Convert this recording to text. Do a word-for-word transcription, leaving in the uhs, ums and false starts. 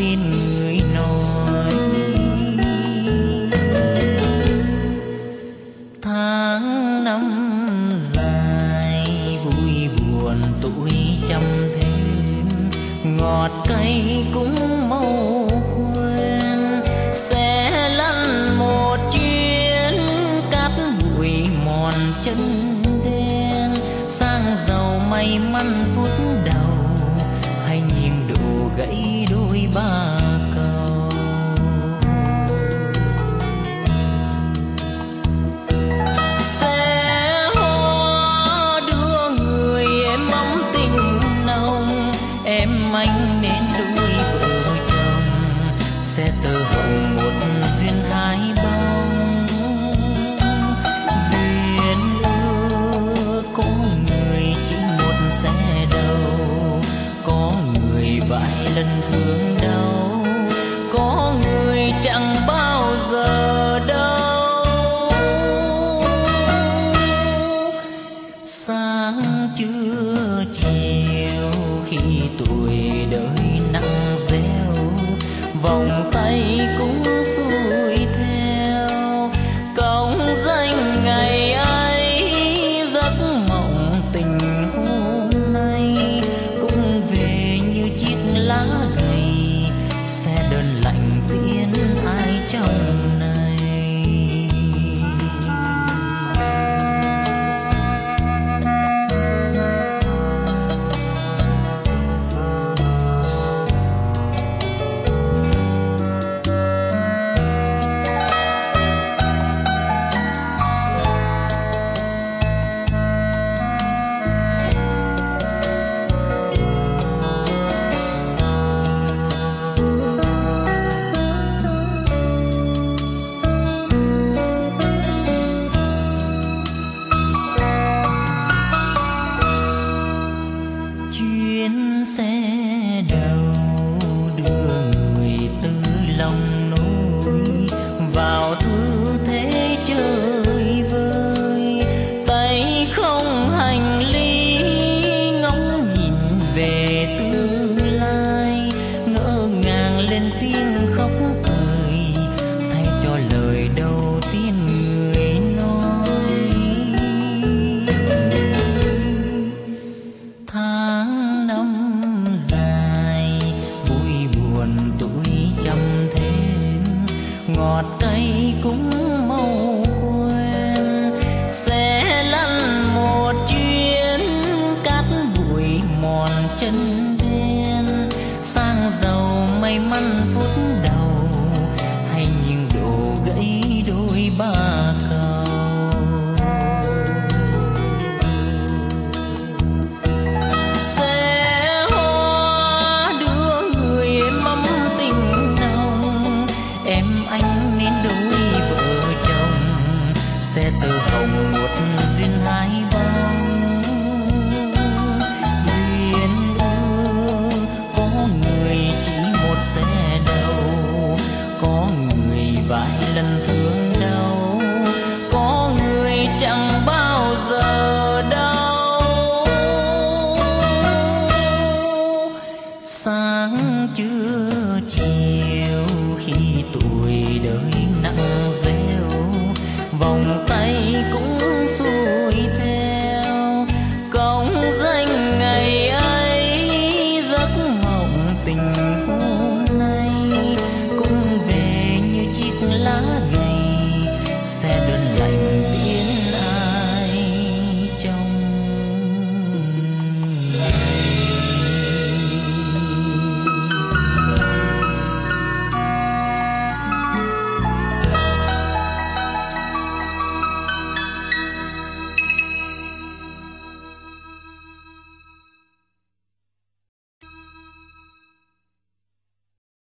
tin người nói. Tháng năm dài vui buồn tuổi trăm thêm, ngọt cay cũng mau quên. Sẽ lăn một chuyến cát bụi mòn chân đen, sang giàu may mắn phút đầu hay nghiêng đổ gãy đôi ba cầu. Sẽ hoa đưa người em ấm tình nồng, em anh nên đôi vợ chồng. Sẽ tơ hồng một duyên hai bông, duyên ước có người chỉ một xe đầu, có người vài lần thương đau, có người chẳng bao giờ đâu. Sáng trưa chiều khi tuổi đời nặng gieo, vòng tay cũng xuôi theo cõng danh ngày ấy. Giấc mộng tình hôm nay cũng về như chiếc lá gầy, sẽ đơn lạnh tiễn ai trong này. Chuyến xe đầu đưa người từ lòng nỗi vào thư thế chơi vơi, tay không hành lý ngóng nhìn về tương lai. Ngỡ ngàng lên tiếng khóc cười thay cho lời đầu tiên người nói. Tháng năm dài vui buồn tuổi trăm thêm, ngọt cay cũng mau quên. Sẽ lăn một chuyến cát bụi mòn chân đen, sang giàu may mắn phút đầu hay nghiêng đổ gãy đôi ba cầu. Sẽ hoa đưa người em ấm tình nồng, em anh nên đôi vợ chồng. Sẽ tơ hồng một duyên hai bông, duyên ước có người chỉ một xe đầu, có người vài lần thương đau, có người chẳng bao giờ đâu. Sáng trưa chiều khi tuổi đời nặng gieo, vòng tay cũng xuôi